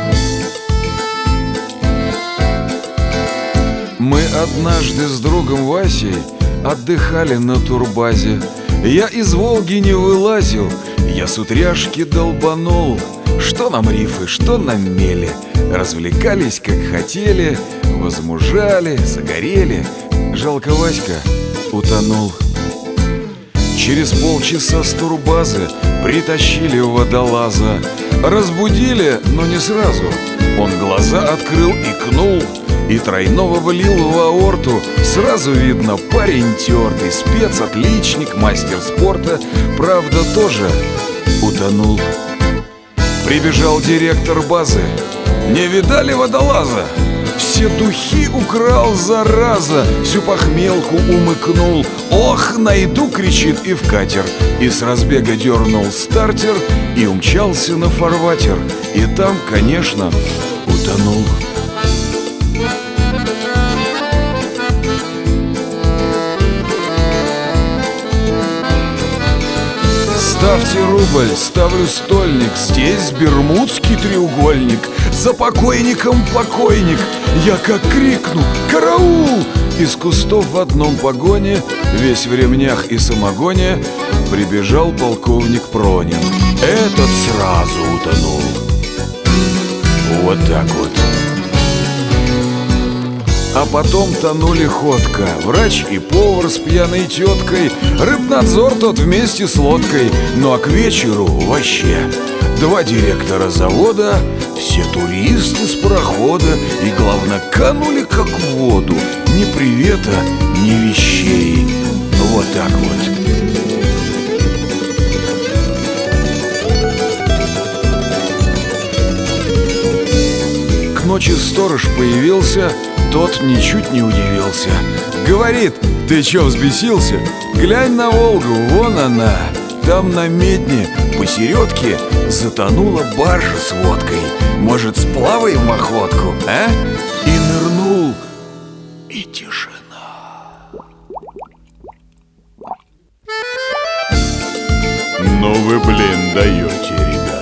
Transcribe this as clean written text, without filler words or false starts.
Мы однажды с другом Васей отдыхали на турбазе. Я из Волги не вылазил, я с утряшки долбанул. Что нам рифы, что нам мели, развлекались как хотели, возмужали, загорели. Жалко, Васька утонул. Через полчаса с турбазы притащили водолаза. Разбудили, но не сразу. Он глаза открыл, икнул и тройного влил в аорту. Сразу видно, парень тертый, спец, отличник, мастер спорта. Правда, тоже утонул. Прибежал директор базы. Не видали водолаза? Все духи украл, зараза, всю похмелку умыкнул. Ох, найду, кричит, и в катер. И с разбега дернул стартер и умчался на фарватер. И там, конечно, утонул. Ставьте рубль, ставлю стольник. Здесь бермудский треугольник. За покойником покойник. Я как крикну: караул! Из кустов в одном погоне, весь в ремнях и самогоне, прибежал полковник Пронин. Этот сразу утонул. Вот так вот. А потом тонули ходка, врач и повар с пьяной теткой, рыбнадзор тот вместе с лодкой. Ну а к вечеру вообще 2 директора завода, все туристы с парохода, и главное, канули как в воду. Ни привета, ни вещей. Вот так вот. К ночи сторож появился. Тот ничуть не удивился. Говорит: ты чё взбесился? Глянь на Волгу, вон она. Там на медне посередке затонула баржа с водкой. Может, сплаваем в охотку, а? И нырнул, и тишина. Ну вы, блин, даете, ребят.